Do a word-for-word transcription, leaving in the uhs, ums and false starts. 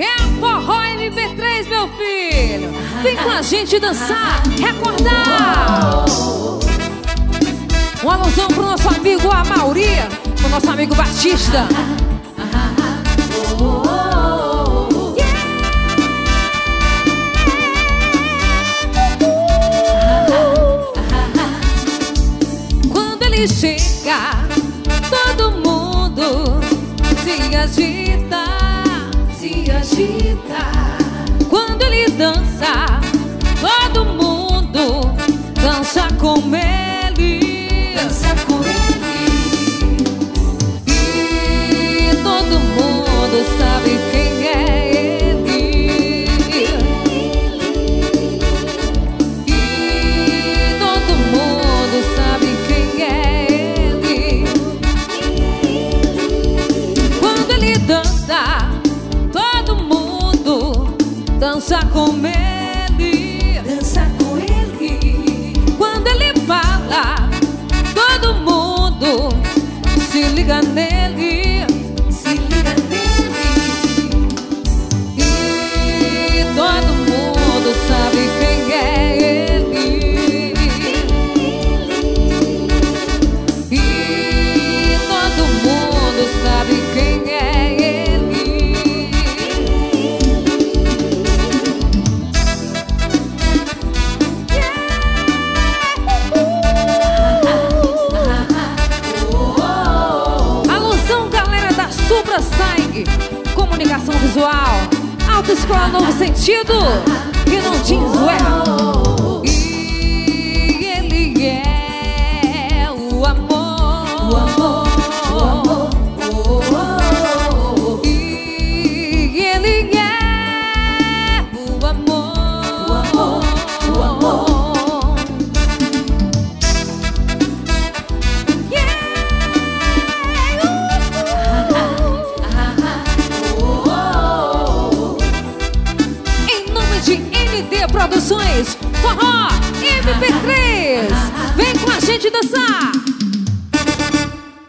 É forró M P três, meu filho. Vem com a gente dançar, recordar. Uma alusão pro nosso amigo Amauri, pro nosso amigo Batista. Quando ele chega, todo mundo se agita, se agita. Quando ele dança, todo mundo dança com ele, dança com ele. E todo mundo sabe quem é ele. E todo mundo sabe quem é ele. Quando ele dança, todo mundo dança com ele, dança com ele. Quando ele fala, todo mundo se liga nele, se liga nele. E todo mundo sabe quem é ele. E todo mundo sabe quem é ele. Supra Sangue, comunicação visual, autoescola Novo Sentido, que não jeans well. E ele é o amor, o amor, o amor, oh, oh. E ele é o amor, o amor, o amor. Produções Forró M P três. Vem com a gente dançar.